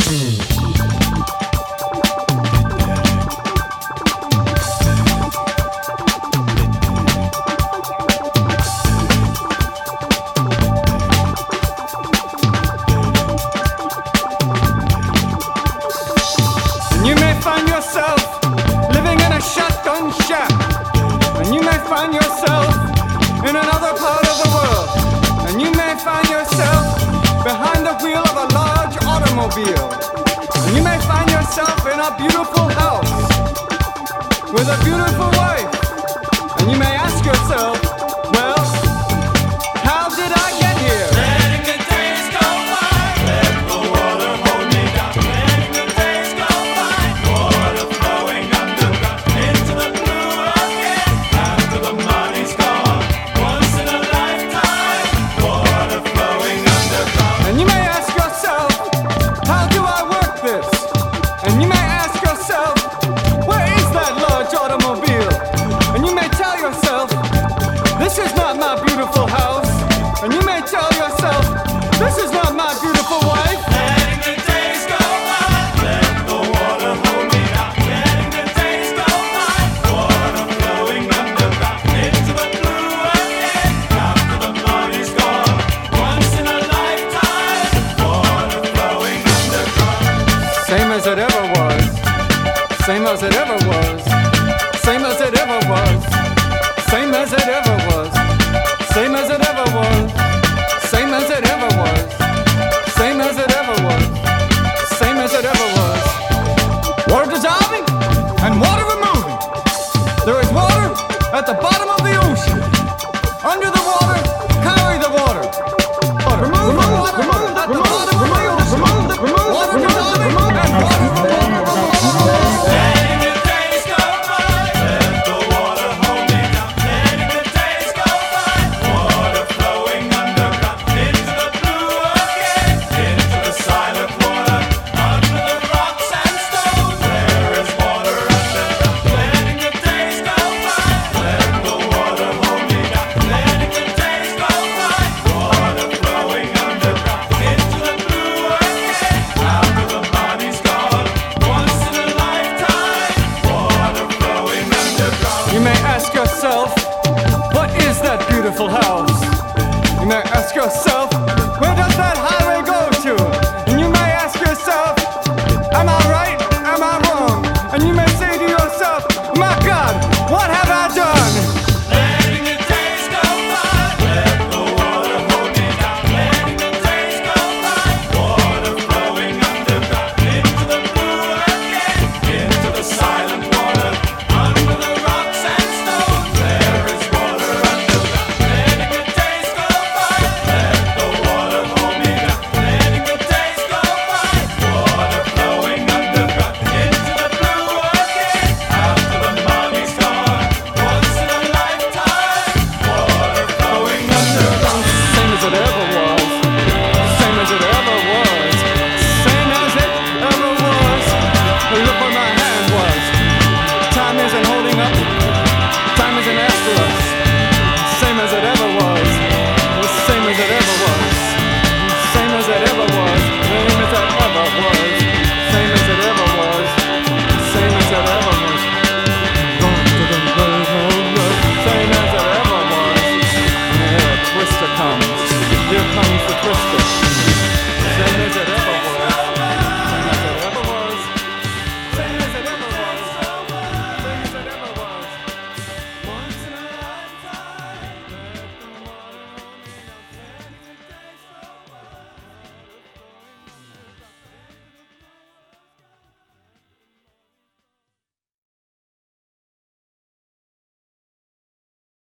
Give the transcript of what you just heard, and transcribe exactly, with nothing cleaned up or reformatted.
You may find yourself living in a shotgun shack, and you may find yourself in another part of the world, and you may find yourself behind the wheel of a large automobile, and you may find yourself in a beautiful house with a beautiful wife, and you may ask yourself, well, how did I get here? Letting the days go by, let the water hold me down. Letting the days go by, water flowing underground into the blue again. After the money's gone, once in a lifetime, water flowing underground. And you may ask yourself, how do I work this? And you may ask yourself, where is that large automobile? And you may tell yourself, this is not my beautiful house. And you may tell yourself, this is not my beautiful wife. Letting the days go by, let the water hold me down. Letting the days go by, water flowing underground into the blue again. After the money's gone, once in a lifetime, water flowing underground. Same as it ever was, same as it ever